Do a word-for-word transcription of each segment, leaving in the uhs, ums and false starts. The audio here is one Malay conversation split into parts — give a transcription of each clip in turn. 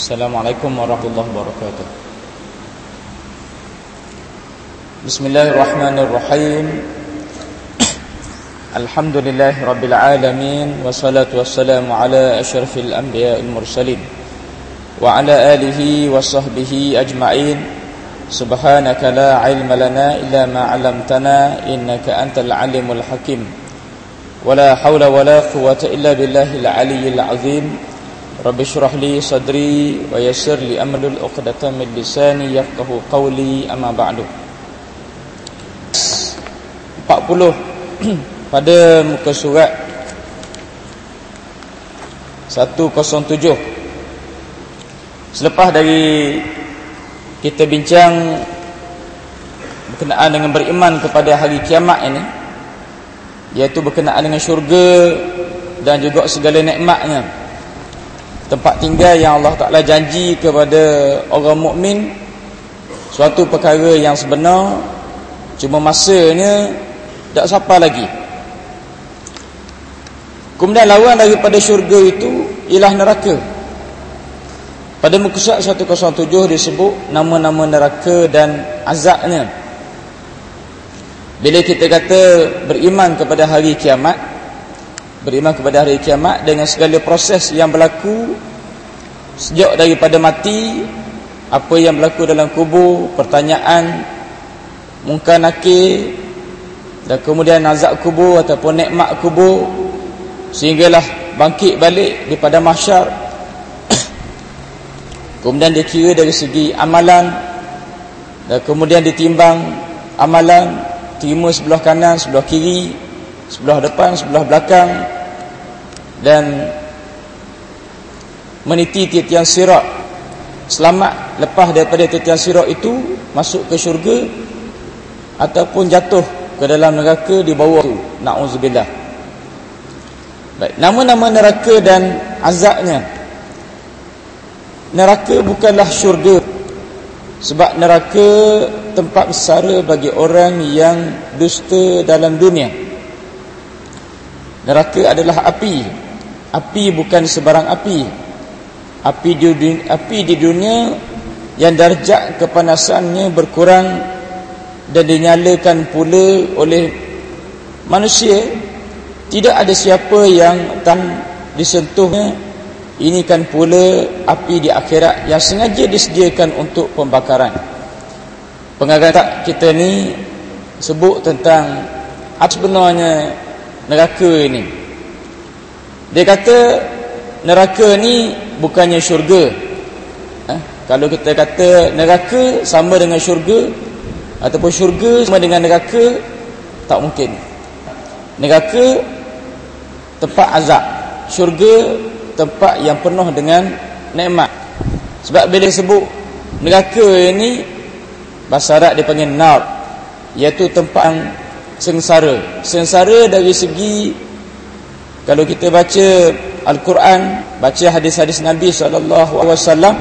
Assalamualaikum warahmatullahi wabarakatuh. Bismillahirrahmanirrahim. Alhamdulillahi rabbil alamin, wassalatu wassalamu ala asyrafil anbiya'il mursalin wa ala alihi wa sahbihi ajma'in. Subhanaka la ilma lana illa ma 'allamtana innaka antal alimul hakim. Wala haula wala quwwata illa billahil aliyyil azim. Rabbi syrah li sadri wa yassir li amri uqdatan min lisani yafqahu qawli, amma ba'du. empat puluh pada muka surat seratus tujuh. Selepas dari kita bincang berkenaan dengan beriman kepada hari kiamat ini, iaitu berkenaan dengan syurga dan juga segala nikmatnya, tempat tinggal yang Allah Ta'ala janji kepada orang mukmin, suatu perkara yang sebenar, cuma masanya tak sampai lagi. Kemudian lawan daripada syurga itu ialah neraka. Pada muka surat seratus tujuh disebut nama-nama neraka dan azabnya. Bila kita kata beriman kepada hari kiamat, beriman kepada hari kiamat dengan segala proses yang berlaku sejak daripada mati, apa yang berlaku dalam kubur, pertanyaan, mungkar nakir, dan kemudian azab kubur ataupun nikmat kubur, sehinggalah bangkit balik daripada mahsyar. Kemudian dikira dari segi amalan, dan kemudian ditimbang amalan, terima sebelah kanan, sebelah kiri, sebelah depan, sebelah belakang, dan meniti titian sirat. Selamat lepas daripada titian sirat itu, masuk ke syurga ataupun jatuh ke dalam neraka di bawah itu. Na'udzubillah. Baik, nama-nama neraka dan azabnya. Neraka bukanlah syurga, sebab neraka tempat bersara bagi orang yang dusta dalam dunia. Neraka adalah api. Api bukan sebarang api. Api di dunia, api di dunia yang darjat kepanasannya berkurang dan dinyalakan pula oleh manusia. Tidak ada siapa yang tak disentuhnya. Ini kan pula api di akhirat yang sengaja disediakan untuk pembakaran. Pengarang tak kita ni sebut tentang apa sebenarnya neraka ini. Dia kata neraka ni bukannya syurga. eh? Kalau kita kata neraka sama dengan syurga, ataupun syurga sama dengan neraka, tak mungkin. Neraka tempat azab, syurga tempat yang penuh dengan nikmat. Sebab bila sebut neraka ini, bahasa Arab dia panggil nar, iaitu tempat yang sengsara. Sengsara dari segi, kalau kita baca Al-Quran, baca hadis-hadis Nabi sallallahu alaihi wasallam,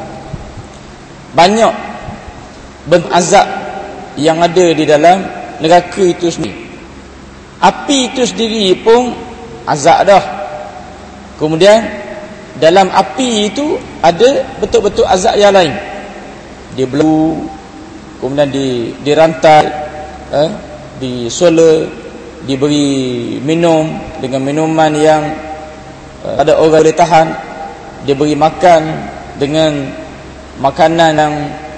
banyak bentuk azab yang ada di dalam neraka itu sendiri. Api itu sendiri pun azab dah. Kemudian dalam api itu ada betul-betul azab yang lain. Dia belu, kemudian di dirantai, eh, disola, diberi minum dengan minuman yang eh, ada orang boleh tahan, dia beri makan dengan makanan yang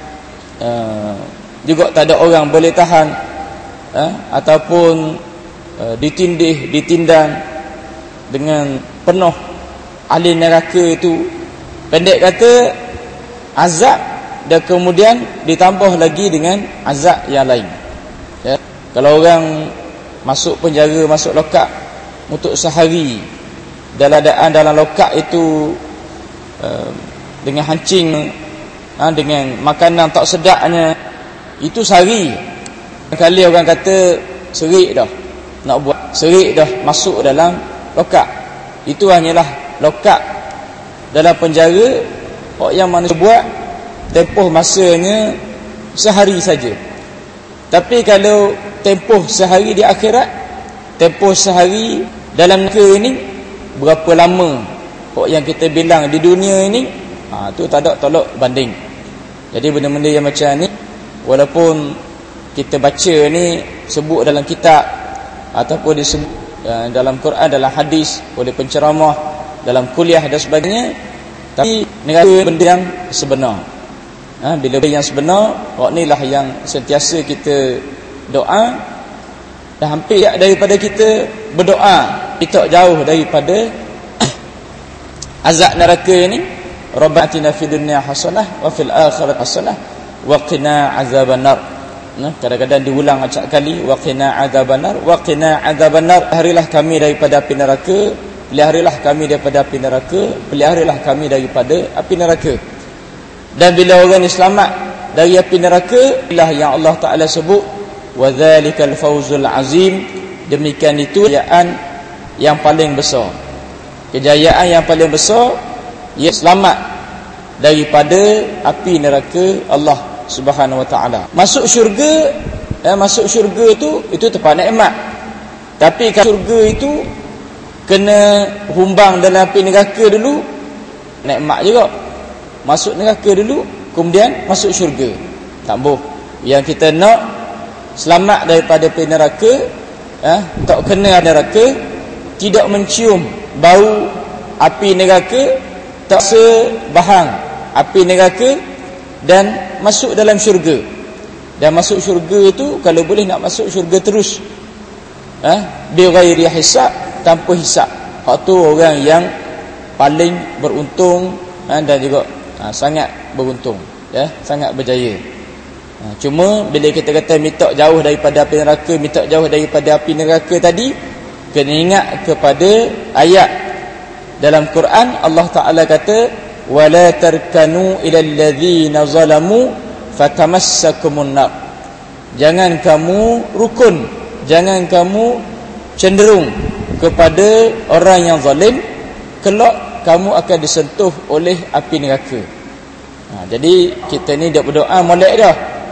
eh, juga tak ada orang boleh tahan, eh, ataupun eh, ditindih, ditindang dengan penuh ahli neraka itu. Pendek kata, azab dan kemudian ditambah lagi dengan azab yang lain. Ya. Kalau orang masuk penjara, masuk lokap untuk sehari, dalam keadaan dalam lokap itu uh, dengan hancing, uh, dengan makanan tak sedapnya, itu sehari. Kali orang kata serik dah, nak buat serik dah masuk dalam lokap. Itu hanyalah lokap dalam penjara yang manusia buat tempoh masanya sehari saja. Tapi kalau tempoh sehari di akhirat, tempoh sehari dalam neraka ini berapa lama yang kita bilang di dunia ini Ha, tu tak ada tolak banding. Jadi benda-benda yang macam ni, walaupun kita baca ni sebut dalam kitab ataupun disebut uh, dalam Quran, dalam hadis, oleh penceramah, dalam kuliah dan sebagainya, tapi negara benda yang sebenar. Ha, bila benda yang sebenar, wak ni lah yang sentiasa kita doa, dan hampir daripada kita berdoa kita jauh daripada azab neraka ni. Rabbana atina fid dunya hasanah wa fil akhirati hasanah wa qina azabannar. Nah, kadang-kadang diulang acak kali, wa qina azabannar wa qina azabannar. Peliharilah kami daripada api neraka, peliharilah kami daripada api neraka, peliharilah kami daripada api neraka. Dan bila orang ni selamat dari api neraka, inilah yang Allah Taala sebut wa dzalikal fawzul azim. Demikian itu kejayaan yang paling besar. Kejayaan yang paling besar, ia selamat daripada api neraka Allah Subhanahu wa taala. Masuk syurga, eh, masuk syurga tu itu tempat nikmat. Tapi kalau syurga itu kena humbang dalam api neraka dulu, nikmat juga. Masuk neraka dulu, kemudian masuk syurga. Tak boleh. Yang kita nak selamat daripada api neraka, eh, tak kena neraka, tidak mencium bau api neraka, tak sebahang api neraka, dan masuk dalam syurga. Dan masuk syurga tu kalau boleh nak masuk syurga terus, eh, bi ghairi hisab, tanpa hisab. Hak tu orang yang paling beruntung, eh, dan juga ha, sangat beruntung, ya, sangat berjaya. Ha, cuma bila kita kata minta jauh daripada api neraka, minta jauh daripada api neraka tadi, kena ingat kepada ayat dalam Quran. Allah Taala kata wala tarkanu ilal ladzina zalamu fatamassakumun nar. Jangan kamu rukun, jangan kamu cenderung kepada orang yang zalim, kelak kamu akan disentuh oleh api neraka. Ha, jadi kita ni dah berdoa molek dah.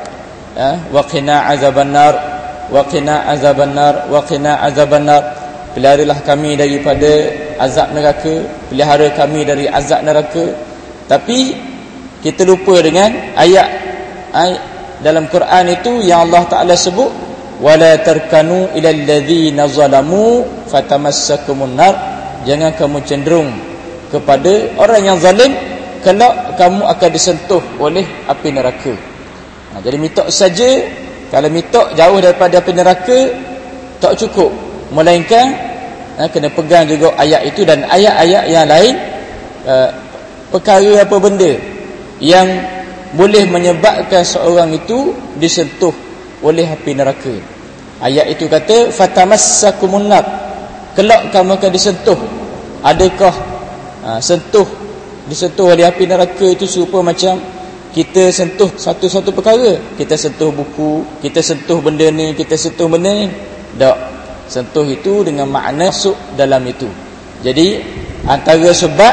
Ha, wa qina azabannar, wa qina azabannar, wa qina azabannar. Peliharilah kami daripada azab neraka, pelihara kami dari azab neraka. Tapi kita lupa dengan ayat, ayat dalam Quran itu yang Allah Taala sebut wala tarkanu ilal ladzina zalamu fatamassakumun nar. Jangan kamu cenderung kepada orang yang zalim, kelak kamu akan disentuh oleh api neraka. Ha, jadi mitok saja, kalau mitok jauh daripada api neraka tak cukup, melainkan ha, kena pegang juga ayat itu dan ayat-ayat yang lain. Uh, perkara apa benda yang boleh menyebabkan seorang itu disentuh oleh api neraka. Ayat itu kata fatamassakumun nar, kelak kamu akan disentuh. Adakah ha, sentuh disentuh oleh api neraka itu serupa macam kita sentuh satu-satu perkara? Kita sentuh buku, kita sentuh benda ni, kita sentuh benda ni? Tak. Sentuh itu dengan makna masuk dalam itu. Jadi antara sebab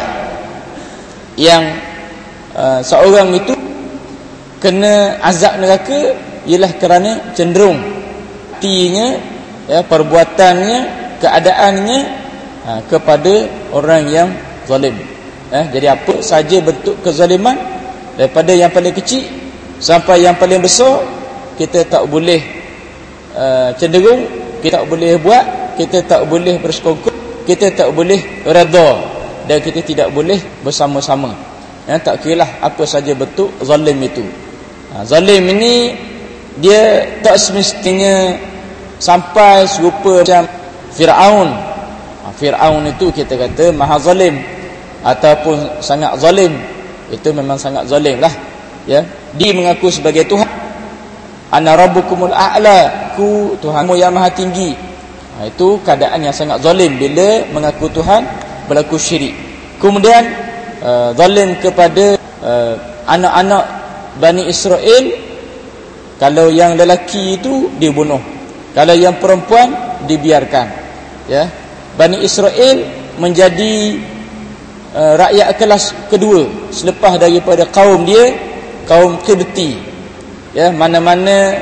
yang uh, seorang itu kena azab neraka ialah kerana cenderung hatinya, ya, perbuatannya, keadaannya ha, kepada orang yang zalim. Eh, jadi apa saja bentuk kezaliman, daripada yang paling kecil sampai yang paling besar, kita tak boleh uh, cenderung, kita tak boleh buat, kita tak boleh bersekongkol, kita tak boleh redha, dan kita tidak boleh bersama-sama. Ya, tak kiralah apa saja bentuk zalim itu. Ha, zalim ini dia tak semestinya sampai serupa macam Fir'aun. Ha, Fir'aun itu kita kata maha zalim ataupun sangat zalim. Itu memang sangat zalim lah, ya. Dia mengaku sebagai Tuhan. Ana rabbukumul a'la, ku Tuhanmu yang maha tinggi. Ha, itu keadaan yang sangat zalim bila mengaku Tuhan berlaku syirik. Kemudian uh, zalim kepada uh, anak-anak Bani Israel. Kalau yang lelaki itu dibunuh, kalau yang perempuan dibiarkan, ya. Bani Israel menjadi uh, rakyat kelas kedua selepas daripada kaum dia, kaum Qibti, ya. Mana-mana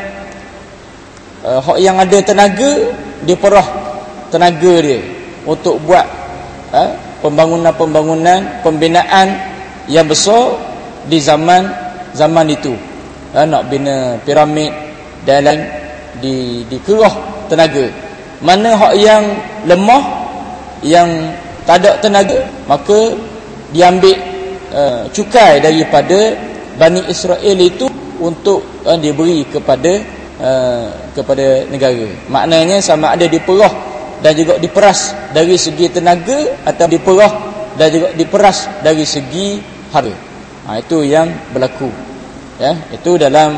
uh, yang ada tenaga, dia perah tenaga dia untuk buat uh, pembangunan-pembangunan, pembinaan yang besar di zaman zaman itu. Ha, nak bina piramid dan lain di dikerah tenaga. Mana hak yang lemah, yang tak ada tenaga, maka diambil uh, cukai daripada Bani Israel itu untuk uh, diberi kepada uh, kepada negara. Maknanya sama ada diperah dan juga diperas dari segi tenaga, atau diperah dan juga diperas dari segi harta. Ha, itu yang berlaku. Ya, itu dalam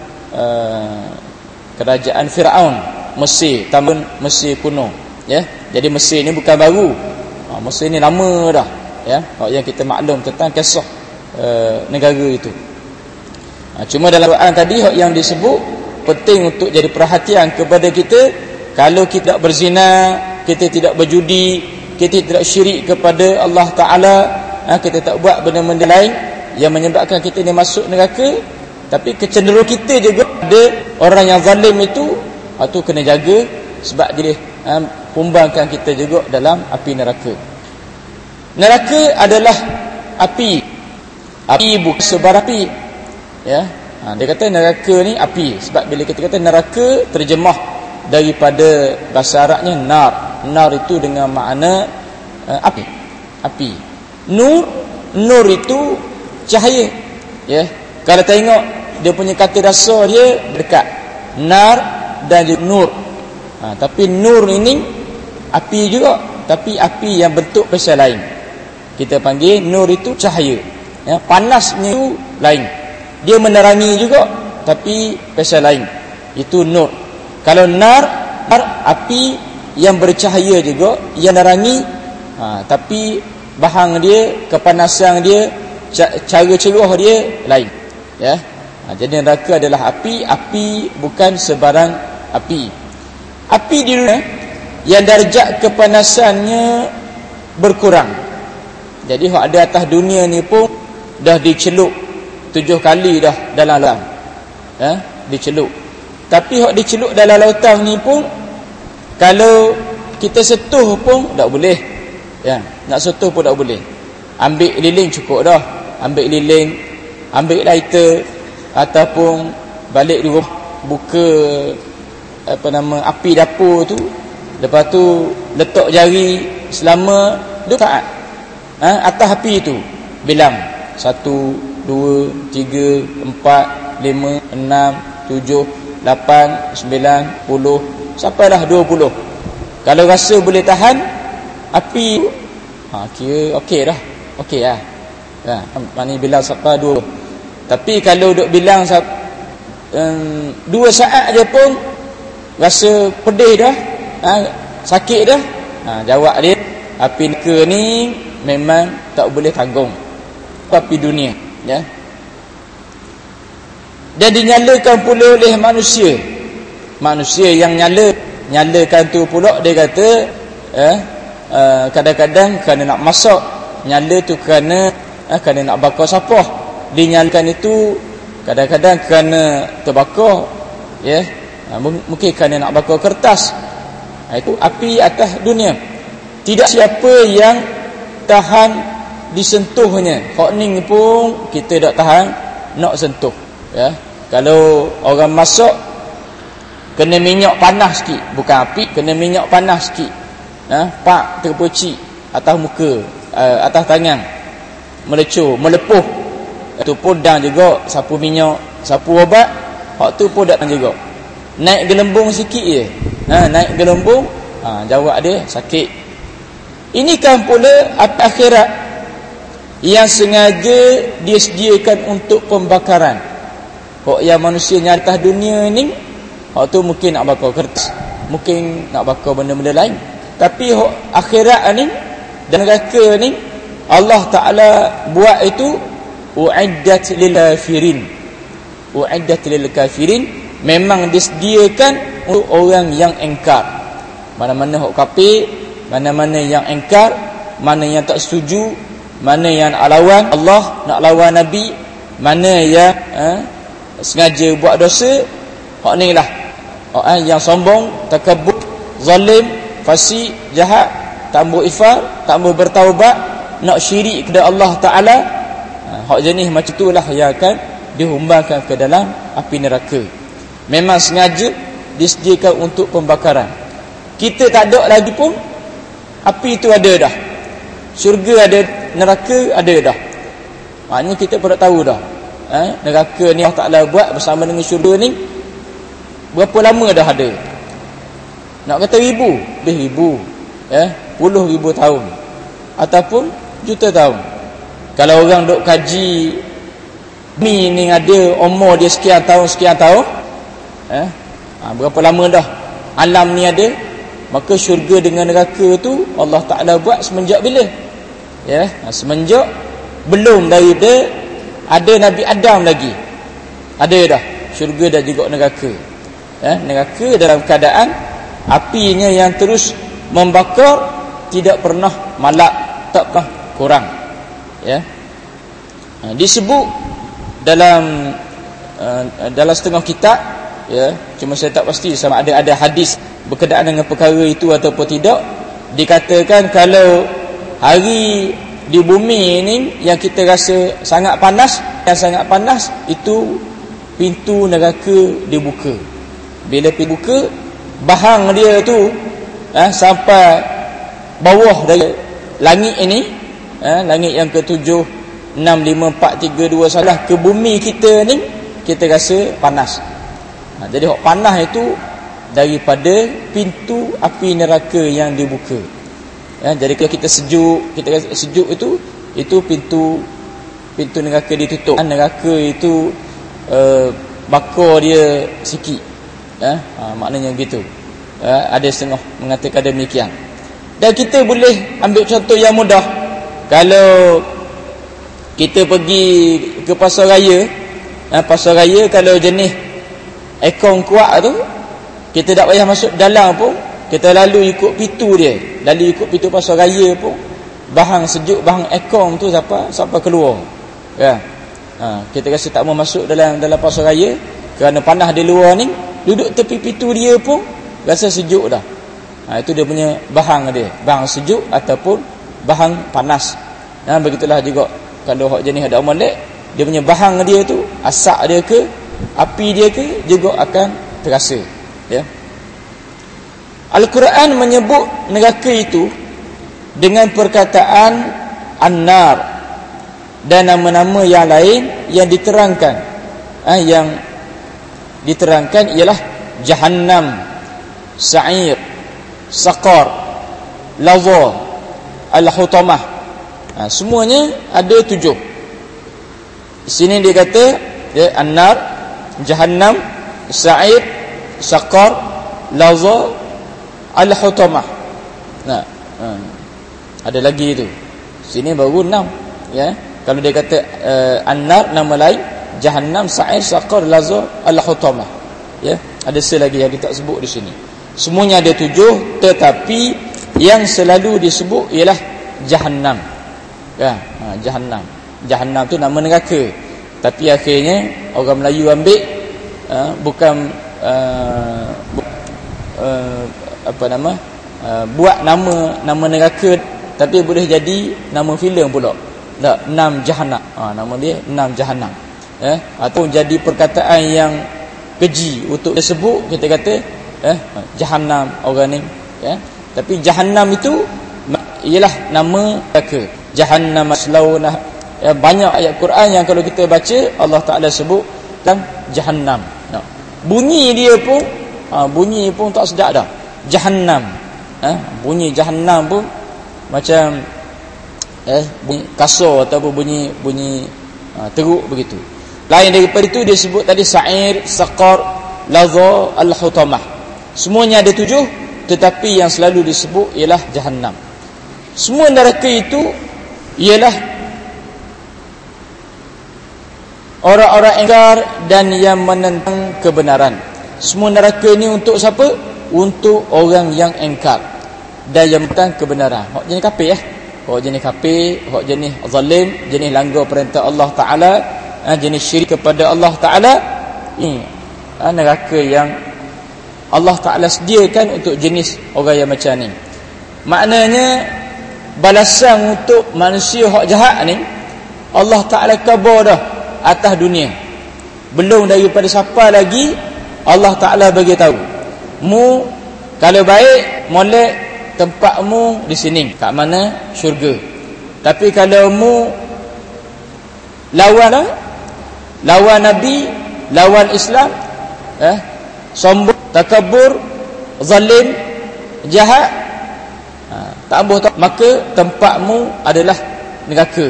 uh, kerajaan Firaun, Mesir, taman Mesir kuno. Ya, jadi Mesir ni bukan baru. Ha, Mesir ni lama dah. Ya, yang kita maklum tentang kisah uh, negara itu. Ha, cuma dalam Quran tadi yang disebut penting untuk jadi perhatian kepada kita. Kalau kita tidak berzina, kita tidak berjudi, kita tidak syirik kepada Allah Ta'ala, ha, kita tak buat benda-benda lain yang menyebabkan kita ni masuk neraka. Tapi kecenderungan kita juga ada orang yang zalim itu, itu kena jaga, sebab dia ha, pumbangkan kita juga dalam api neraka. Neraka adalah api. Api bukan sebar api. Ya, ha, dia kata neraka ni api. Sebab bila kita kata neraka, terjemah daripada bahasa Arabnya nar. Nar itu dengan makna uh, api. Api. Nur, nur itu cahaya. Ya. Kalau tengok dia punya kata dasar dia dekat. Nar dan juga nur. Ha, tapi nur ini api juga, tapi api yang bentuk pasal lain. Kita panggil nur itu cahaya. Ya, panasnya itu lain. Dia menerangi juga, tapi pasal lain. Itu nur. Kalau nar, nar api yang bercahaya juga, yang nerangi, ha, tapi bahan dia, kepanasan dia, cara ceruh dia lain. Ya, ha, jadi neraka adalah api. Api bukan sebarang api. Api di dunia yang darjat kepanasannya berkurang. Jadi hak ada atas dunia ni pun dah dicelup tujuh kali dah dalam lautan. Ya, dicelup. Tapi hak dicelup dalam lautan ni pun, kalau kita sentuh pun tak boleh. Ya, nak sentuh pun tak boleh. Ambil lilin cukup dah. Ambil lilin, ambil lighter, ataupun balik di rumah, buka apa nama api dapur tu, lepas tu letak jari selama dua saat. Ha, atas api tu bilang satu, dua, tiga, empat, lima, enam, tujuh, lapan, sembilan, puluh, sampailah dua puluh. Kalau rasa boleh tahan api, ha, kira okey dah. Okey lah. Ha, maknanya bilang sampai dua puluh. Tapi kalau duk bilang um, dua saat je pun rasa pedih dah, ha, sakit dah. Ha, jawab dia, api neraka ni memang tak boleh tanggung. Api dunia, ya. Dan dinyalakan pula oleh manusia. Manusia yang nyala, nyalakan tu pula dia kata eh, uh, kadang-kadang kerana nak masak, nyala tu kerana eh, kerana nak bakar sapah. Dinyalakan itu kadang-kadang kerana terbakar, ya. Uh, mungkin kerana nak bakar kertas. Uh, itu api atas dunia. Tidak siapa yang tahan disentuhnya. Hak ni pun kita tak tahan nak sentuh, ya. Kalau orang masak kena minyak panas sikit, bukan api, kena minyak panas sikit, ha, pak terpercik atas muka, uh, atas tangan, melecur, melepuh, itu pun dah juga. Sapu minyak, sapu obat, hak tu pun dah juga. Naik gelembung sikit je, ha, naik gelembung, ha, jawab dia sakit. Ini kan pula api akhirat yang sengaja dia sediakan untuk pembakaran. Hak yang manusia yang atas dunia ni, hak tu mungkin nak bakar kertas, mungkin nak bakar benda-benda lain. Tapi hak akhirat ni dan neraka ni, Allah Ta'ala buat itu u'iddat lil kafirin. U'iddat lil kafirin, memang disediakan untuk orang yang engkar. Mana-mana hak kafir, mana-mana yang engkar, mana yang tak setuju, mana yang nak lawan Allah, nak lawan Nabi, mana yang eh, sengaja buat dosa, hak ni lah orang yang sombong, takabur, zalim, fasik, jahat, tak mau ifar, tak mau bertaubat, nak syirik kepada Allah Ta'ala, hak jenis macam itulah yang akan dihumbankan ke dalam api neraka. Memang sengaja disediakan untuk pembakaran. Kita tak ada lagi pun, api itu ada dah. Syurga ada, neraka ada dah. Maknanya kita pun tak tahu dah. Eh, neraka ni Allah Ta'ala buat bersama dengan syurga ni berapa lama dah ada. Nak kata ribu, lebih ribu, eh, puluh ribu tahun ataupun juta tahun. Kalau orang duk kaji bumi ni ada umur dia sekian tahun sekian tahun, eh, ha, berapa lama dah alam ni ada, maka syurga dengan neraka tu Allah Ta'ala buat semenjak bila? Ya, ha, semenjak belum daripada ada Nabi Adam lagi. Ada dah syurga dan juga neraka. Eh, neraka dalam keadaan apinya yang terus membakar, tidak pernah malak, tak pernah kurang. Ya. Ha, disebut dalam uh, dalam setengah kitab, ya, cuma saya tak pasti sama ada ada hadis berkenaan dengan perkara itu ataupun tidak. Dikatakan kalau hari di bumi ini yang kita rasa sangat panas, yang sangat panas itu pintu neraka dibuka. Bila pintu buka, bahang dia tu eh, sampai bawah dari langit ini, eh, langit yang ketujuh, enam, lima, empat, tiga, dua, salah ke bumi kita ni, kita rasa panas. Ha, jadi hak panas itu daripada pintu api neraka yang dibuka. Ya, jadi kalau kita sejuk, kita rasa sejuk itu, itu pintu pintu neraka ditutup. Neraka itu uh, bakar dia sikit. Ya, ha, maknanya begitu. Ya, ada setengah mengatakan demikian. Dan kita boleh ambil contoh yang mudah. Kalau kita pergi ke pasar raya, ha, pasar raya kalau jenis ekong kuat tu, kita tak payah masuk dalam pun, kita lalu ikut pintu dia, lalu ikut pintu pasar raya pun, bahang sejuk, bahang ekong tu sampai sampai keluar. Ya. Ha, kita rasa tak mau masuk dalam dalam pasar raya kerana panas di luar ni, duduk tepi pintu dia pun rasa sejuk dah. Ha, itu dia punya bahang dia, bahang sejuk ataupun bahang panas. Ha, begitulah juga kalau hak jenis ada molek, dia punya bahang dia tu, asap dia ke, api dia ke, juga akan terasa. Ya. Al-Quran menyebut neraka itu dengan perkataan an-nar dan nama-nama yang lain yang diterangkan. Ha, yang diterangkan ialah Jahannam, Sa'ir, Saqar, Laza, Al-Hutamah. Ha, semuanya ada tujuh. Di sini dia kata ya, an-nar, Jahannam, Sa'ir, Saqar, Laza, Al-Hutamah. Nah, ha, ada lagi itu. Sini baru enam. Ya, kalau dia kata uh, an-nar nama lain, Jahannam, Sa'ir, Saqar, Laza, Al-Hutamah. Ya, ada selagi yang kita sebut di sini. Semuanya ada tujuh, tetapi yang selalu disebut ialah Jahannam. Ya, ha, Jahannam. Jahannam tu nama neraka. Tapi akhirnya orang Melayu ambil uh, bukan uh, bu- uh, apa nama uh, buat nama nama neraka, tapi boleh jadi nama filem pula. Tak, enam Jahannam. Ha, nama dia enam Jahannam. Eh, atau jadi perkataan yang keji untuk disebut, kita kata eh Jahannam orang ni, ya. Tapi Jahannam itu ialah nama neraka. Jahannam maslaunah. Ya, banyak ayat Quran yang kalau kita baca Allah Taala sebut tentang Jahannam. Nah, bunyi dia pun ha, bunyi pun tak sedap dah. Jahannam. Ha, bunyi Jahannam pun macam eh bunyi kasar ataupun bunyi bunyi ha, teruk begitu. Lain daripada itu dia sebut tadi Sa'ir, Saqar, Laza, Al-Hutamah. Semuanya ada tujuh, tetapi yang selalu disebut ialah Jahannam. Semua neraka itu ialah orang-orang engkar dan yang menentang kebenaran. Semua neraka ini untuk siapa? Untuk orang yang engkar dan yang menentang kebenaran. Hak jenis kafir eh. Hak jenis kafir, hak jenis zalim, jenis langgar perintah Allah Taala, ha, jenis syirik kepada Allah Taala. Ini ha, neraka yang Allah Taala sediakan untuk jenis orang yang macam ni. Maknanya balasan untuk manusia hak jahat ni Allah Ta'ala kabar dah atas dunia. Belum daripada siapa lagi Allah Ta'ala bagi tahu. Mu kalau baik molek tempatmu di sini, kat mana? Syurga. Tapi kalau mu lawan lah, lawan Nabi, lawan Islam, eh, sombong, takabur, zalim, jahat, ha, tak ambuh tak, maka tempatmu adalah neraka.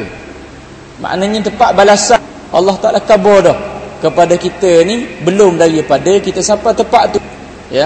Maknanya tempat balasan Allah Ta'ala kabar dah kepada kita ni belum daripada kita sampai tempat tu, ya.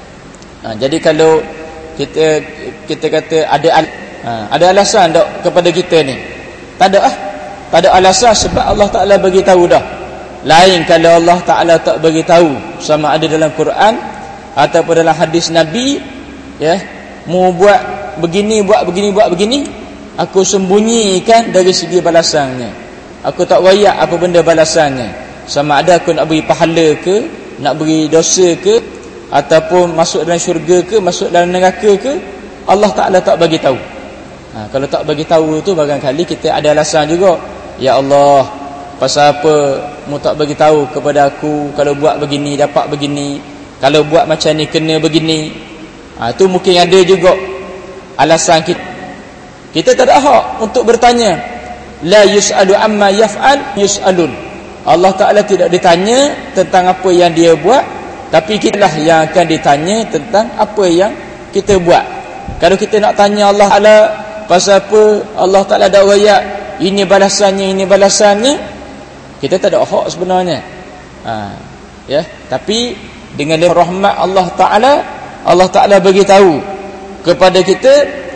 Ha, jadi kalau kita kita kata ada al, ha, ada alasan tak kepada kita ni? Tak ada ah. Tak ada alasan sebab Allah Ta'ala bagi tahu dah. Lain kalau Allah Ta'ala tak bagi tahu, sama ada dalam Quran ataupun dalam hadis Nabi, ya, mu buat begini, buat begini, buat begini, aku sembunyikan dari segi balasannya. Aku tak wayak apa benda balasannya. Sama ada aku nak beri pahala ke, nak beri dosa ke, ataupun masuk dalam syurga ke, masuk dalam neraka ke, Allah Ta'ala tak bagi tahu. Ha, kalau tak bagi tahu tu barangkali kita ada alasan juga. Ya Allah, pasal apa mu tak bagi tahu kepada aku, kalau buat begini dapat begini, kalau buat macam ni kena begini. Ha, tu mungkin ada juga alasan kita. Kita tak ada hak untuk bertanya. La yus'alu amma yaf'al yus'alun. Allah Ta'ala tidak ditanya tentang apa yang dia buat, tapi kitalah yang akan ditanya tentang apa yang kita buat. Kalau kita nak tanya Allah Ta'ala pasal apa, Allah Ta'ala dah wayak ini balasannya, ini balasannya, kita tak ada hak sebenarnya. Ha, ya, tapi dengan rahmat Allah Ta'ala, Allah Ta'ala bagi tahu kepada kita,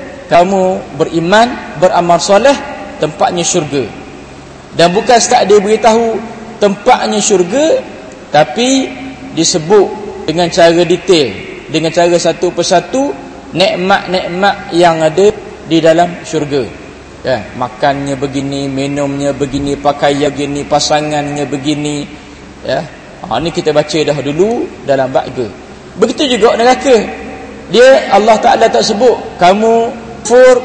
kamu beriman, beramal soleh, tempatnya syurga. Dan bukan setakat dia beritahu tempatnya syurga, tapi disebut dengan cara detail, dengan cara satu persatu nikmat-nikmat yang ada di dalam syurga. Ya, makannya begini, minumnya begini, pakaian begini, pasangannya begini, ya. Ha, ni kita baca dah dulu dalam bab ke. Begitu juga neraka. Dia Allah Ta'ala tak sebut kamu kufur,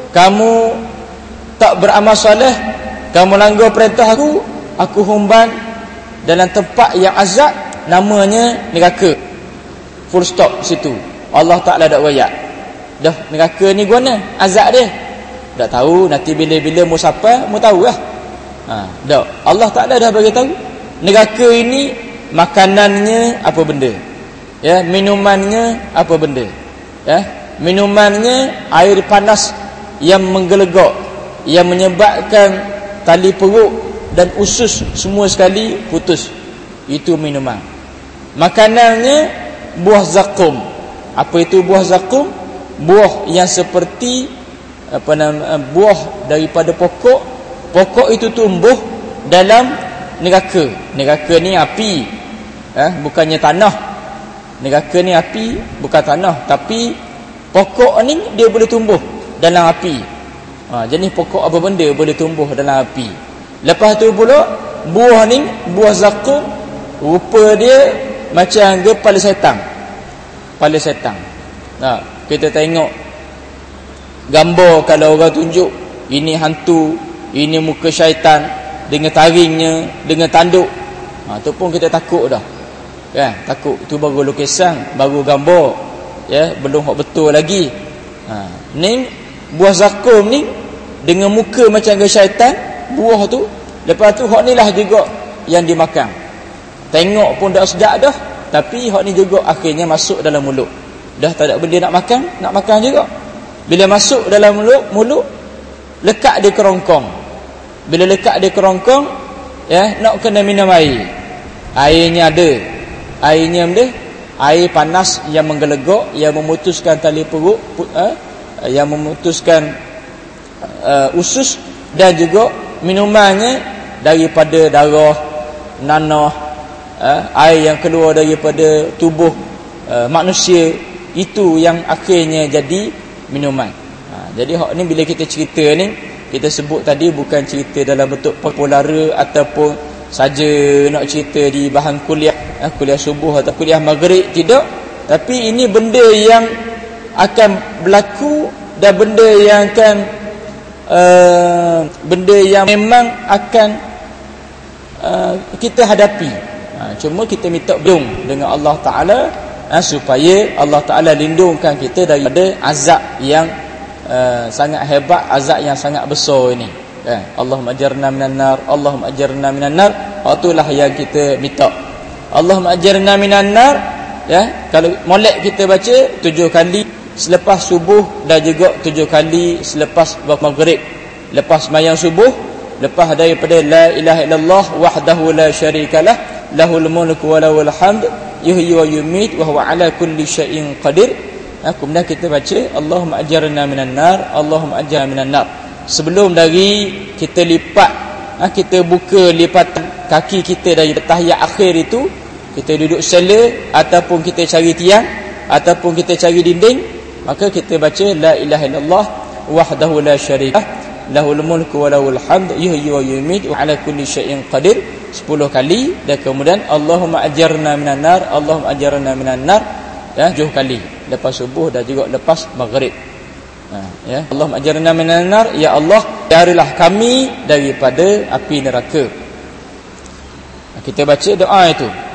kamu tak beramal soleh, kamu langgar perintah aku, aku humban dalam tempat yang azab, namanya neraka. Full stop situ. Allah Ta'ala dak wayak. Dah neraka ni guna azab dia. Tak tahu nanti bila-bila mu sampai mu tahu lah. Ha, dak. Allah Ta'ala dah bagi tahu. Neraka ini makanannya apa benda? Ya, minumannya apa benda? Ya, minumannya air panas yang menggelegak, yang menyebabkan tali perut dan usus semua sekali putus. Itu minuman. Makanannya buah zakum. Apa itu buah zakum? Buah yang seperti apa nama, buah daripada pokok. Pokok itu tumbuh dalam neraka. Neraka ni api, eh, bukannya tanah. Neraka ni api, bukan tanah, tapi pokok ni dia boleh tumbuh dalam api. Ha, jenis pokok apa benda boleh tumbuh dalam api. Lepas tu pula buah ni, buah zakum, rupa dia macam kepala setan. Kepala setan. Nah, kita tengok gambar kalau orang tunjuk, ini hantu, ini muka syaitan dengan taringnya, dengan tanduk. Ha, tu pun kita takut dah. Kan? Takut. Itu baru lukisan, baru gambar. Ya, belum hak betul lagi. Ha, ni buah zakum ni dengan muka macam ke syaitan, buah tu. Lepas tu hak ni lah juga yang dimakan. Tengok pun dah sedap dah, tapi hak ni juga akhirnya masuk dalam mulut. Dah tak ada benda nak makan, nak makan juga. Bila masuk dalam mulut, mulut lekat di kerongkong. Bila lekat di kerongkong, ya, nak kena minum air. Airnya ada. Airnya ada. Air panas yang menggelegak, yang memutuskan tali perut, eh, yang memutuskan uh, usus, dan juga minumannya daripada darah, nanah, eh, air yang keluar daripada tubuh uh, manusia. Itu yang akhirnya jadi minuman. Ha, jadi hak ni bila kita cerita ni, kita sebut tadi bukan cerita dalam bentuk popular ataupun saja nak cerita di bahan kuliah, eh, kuliah subuh atau kuliah maghrib, tidak. Tapi ini benda yang akan berlaku dan benda yang akan uh, benda yang memang akan uh, kita hadapi. Ha, cuma kita minta berlindung dengan Allah Ta'ala, ha, supaya Allah Ta'ala lindungkan kita daripada azab yang uh, sangat hebat, azab yang sangat besar ini. Eh, Allahumma ajarna minan nar, Allahumma ajarna minan nar. Itulah yang kita minta. Allahumma ajarna minan nar, ya. Kalau molek kita baca tujuh kali selepas subuh dan juga tujuh kali selepas maghrib. Lepas sembahyang subuh, lepas daripada la ilaha illallah wahdahu la syarikalah, lahul mulku wa lahul hamd, yuhyi wa yumiit wa huwa ala kulli syai'in qadir. Ha, kemudian kita baca Allahumma ajarna minan nar, Allahumma ajarna minan nar. Sebelum dari kita lipat, ha, kita buka lipatan kaki kita dari tahiyat akhir itu, kita duduk sela ataupun kita cari tiang ataupun kita cari dinding, maka kita baca la ilaha illallah wahdahu la syarika lahul mulku wa lahul hamd yuhyi wa yumiit wa ala kulli syai'in qadir sepuluh kali. Dan kemudian Allahumma ajarna minan nar, Allahumma ajarna minan nar, ya, tujuh kali lepas subuh dan juga lepas maghrib. Ha, ya, Allahumma ajarna minan nar, ya Allah jarilah kami daripada api neraka. Kita baca doa itu.